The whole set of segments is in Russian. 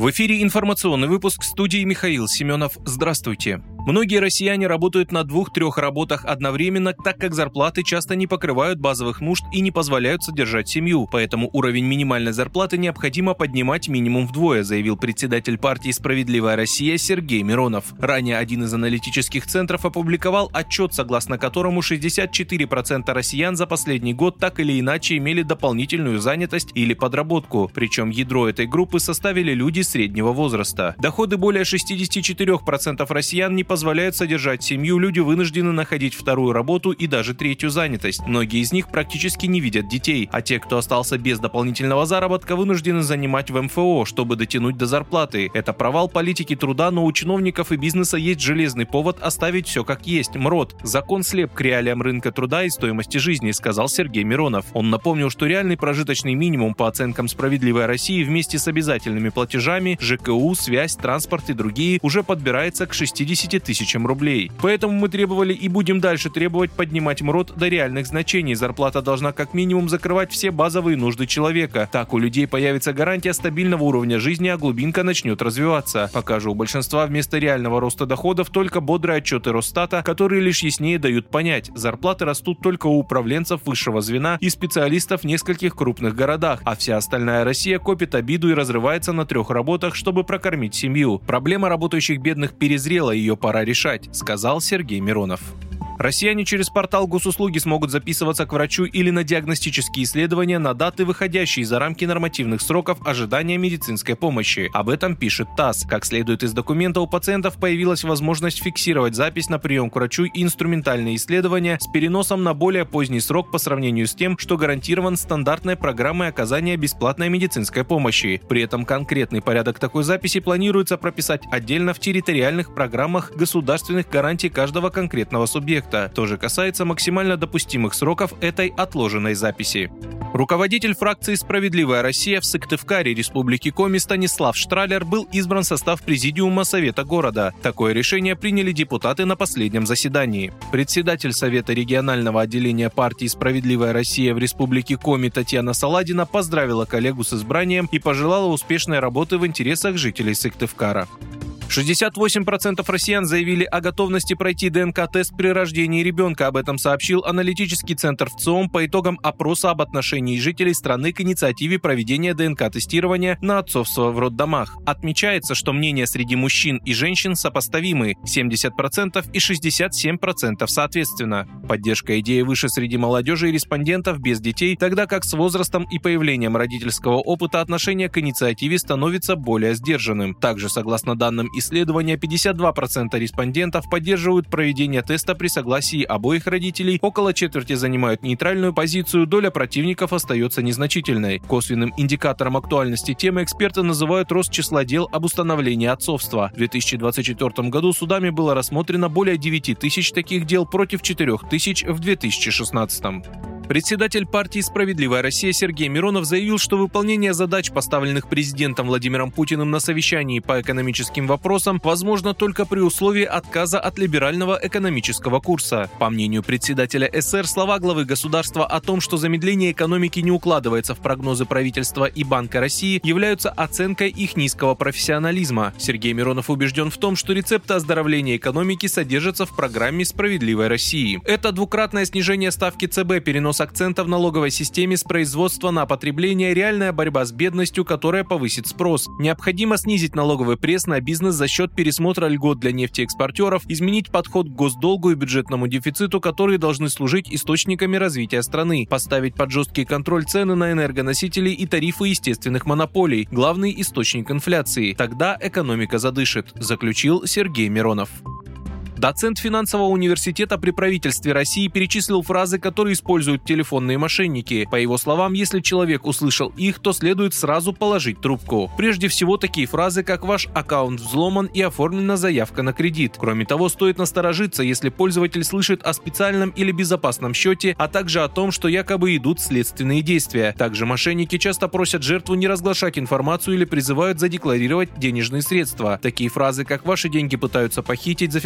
В эфире информационный выпуск, в студии Михаил Семенов. Здравствуйте. Многие россияне работают на 2-3 работах одновременно, так как зарплаты часто не покрывают базовых нужд и не позволяют содержать семью. Поэтому уровень минимальной зарплаты необходимо поднимать минимум вдвое, заявил председатель партии «Справедливая Россия» Сергей Миронов. Ранее один из аналитических центров опубликовал отчет, согласно которому 64% россиян за последний год так или иначе имели дополнительную занятость или подработку. Причем ядро этой группы составили люди среднего возраста. Доходы более 64% россиян не позволяют содержать семью, люди вынуждены находить вторую работу и даже третью занятость. Многие из них практически не видят детей, а те, кто остался без дополнительного заработка, вынуждены занимать в МФО, чтобы дотянуть до зарплаты. Это провал политики труда, но у чиновников и бизнеса есть железный повод оставить все как есть. МРОТ. Закон слеп к реалиям рынка труда и стоимости жизни, сказал Сергей Миронов. Он напомнил, что реальный прожиточный минимум по оценкам «Справедливой России» вместе с обязательными платежами, ЖКУ, связь, транспорт и другие уже подбирается к 60 тысячам рублей. Поэтому мы требовали и будем дальше требовать поднимать МРОТ до реальных значений. Зарплата должна как минимум закрывать все базовые нужды человека. Так у людей появится гарантия стабильного уровня жизни, а глубинка начнет развиваться. Пока же у большинства вместо реального роста доходов только бодрые отчеты Росстата, которые лишь яснее дают понять, зарплаты растут только у управленцев высшего звена и специалистов в нескольких крупных городах, а вся остальная Россия копит обиду и разрывается на 3 работах, чтобы прокормить семью. Проблема работающих бедных перезрела, ее пора решать, сказал Сергей Миронов. Россияне через портал госуслуги смогут записываться к врачу или на диагностические исследования на даты, выходящие за рамки нормативных сроков ожидания медицинской помощи. Об этом пишет ТАСС. Как следует из документа, у пациентов появилась возможность фиксировать запись на прием к врачу и инструментальные исследования с переносом на более поздний срок по сравнению с тем, что гарантирован стандартной программой оказания бесплатной медицинской помощи. При этом конкретный порядок такой записи планируется прописать отдельно в территориальных программах государственных гарантий каждого конкретного субъекта. То же касается максимально допустимых сроков этой отложенной записи. Руководитель фракции «Справедливая Россия» в Сыктывкаре Республики Коми Станислав Штралер был избран в состав Президиума Совета города. Такое решение приняли депутаты на последнем заседании. Председатель Совета регионального отделения партии «Справедливая Россия» в Республике Коми Татьяна Саладина поздравила коллегу с избранием и пожелала успешной работы в интересах жителей Сыктывкара. 68% россиян заявили о готовности пройти ДНК-тест при рождении ребенка. Об этом сообщил аналитический центр ВЦИОМ по итогам опроса об отношении жителей страны к инициативе проведения ДНК-тестирования на отцовство в роддомах. Отмечается, что мнения среди мужчин и женщин сопоставимы – 70% и 67% соответственно. Поддержка идеи выше среди молодежи и респондентов без детей, тогда как с возрастом и появлением родительского опыта отношение к инициативе становится более сдержанным. Также, согласно данным исследования, 52% респондентов поддерживают проведение теста при согласии обоих родителей, около четверти занимают нейтральную позицию, доля противников остается незначительной. Косвенным индикатором актуальности темы эксперты называют рост числа дел об установлении отцовства. В 2024 году судами было рассмотрено более 9 тысяч таких дел против 4 тысяч в 2016. Председатель партии «Справедливая Россия» Сергей Миронов заявил, что выполнение задач, поставленных президентом Владимиром Путиным на совещании по экономическим вопросам, возможно только при условии отказа от либерального экономического курса. По мнению председателя СР, слова главы государства о том, что замедление экономики не укладывается в прогнозы правительства и Банка России, являются оценкой их низкого профессионализма. Сергей Миронов убежден в том, что рецепты оздоровления экономики содержатся в программе «Справедливой России». Это двукратное снижение ставки ЦБ, перенос акцента в налоговой системе с производства на потребление, реальная борьба с бедностью, которая повысит спрос. Необходимо снизить налоговый пресс на бизнес за счет пересмотра льгот для нефтеэкспортеров, изменить подход к госдолгу и бюджетному дефициту, которые должны служить источниками развития страны, поставить под жесткий контроль цены на энергоносители и тарифы естественных монополий, главный источник инфляции. Тогда экономика задышит, заключил Сергей Миронов. Доцент финансового университета при правительстве России перечислил фразы, которые используют телефонные мошенники. По его словам, если человек услышал их, то следует сразу положить трубку. Прежде всего, такие фразы, как «Ваш аккаунт взломан и оформлена заявка на кредит». Кроме того, стоит насторожиться, если пользователь слышит о специальном или безопасном счете, а также о том, что якобы идут следственные действия. Также мошенники часто просят жертву не разглашать информацию или призывают задекларировать денежные средства. Такие фразы, как «Ваши деньги пытаются похитить», «Зафиксировано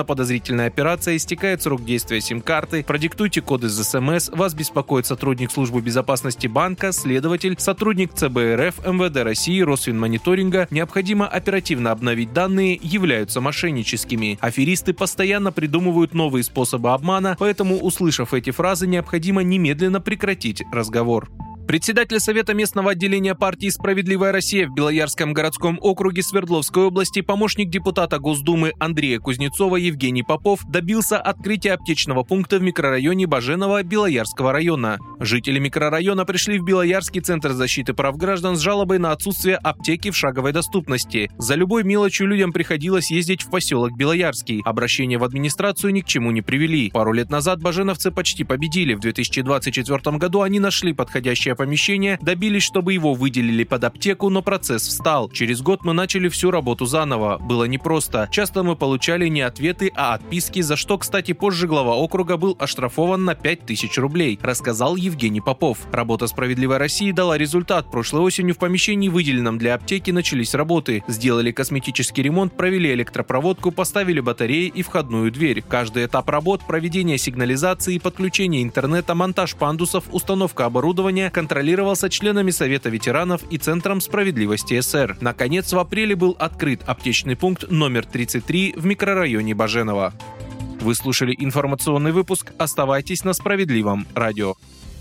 совершена подозрительная операция, истекает срок действия сим-карты, продиктуйте код из СМС, вас беспокоит сотрудник службы безопасности банка, следователь, сотрудник ЦБ РФ, МВД России, Росфинмониторинга, необходимо оперативно обновить данные, являются мошенническими. Аферисты постоянно придумывают новые способы обмана, поэтому, услышав эти фразы, необходимо немедленно прекратить разговор. Председатель Совета местного отделения партии «Справедливая Россия» в Белоярском городском округе Свердловской области, помощник депутата Госдумы Андрея Кузнецова Евгений Попов добился открытия аптечного пункта в микрорайоне Баженово Белоярского района. Жители микрорайона пришли в Белоярский центр защиты прав граждан с жалобой на отсутствие аптеки в шаговой доступности. За любой мелочью людям приходилось ездить в поселок Белоярский. Обращения в администрацию ни к чему не привели. Пару лет назад баженовцы почти победили. В 2024 году они нашли подходящее помещение, добились, чтобы его выделили под аптеку, но процесс встал. Через год мы начали всю работу заново. Было непросто. Часто мы получали не ответы, а отписки, за что, кстати, позже глава округа был оштрафован на 5000 рублей, рассказал Евгений Попов. Работа «Справедливой России» дала результат. Прошлой осенью в помещении, выделенном для аптеки, начались работы. Сделали косметический ремонт, провели электропроводку, поставили батареи и входную дверь. Каждый этап работ, проведение сигнализации, подключение интернета, монтаж пандусов, установка оборудования контролировался членами Совета ветеранов и Центром справедливости СР. Наконец, в апреле был открыт аптечный пункт номер 33 в микрорайоне Баженово. Вы слушали информационный выпуск. Оставайтесь на Справедливом радио.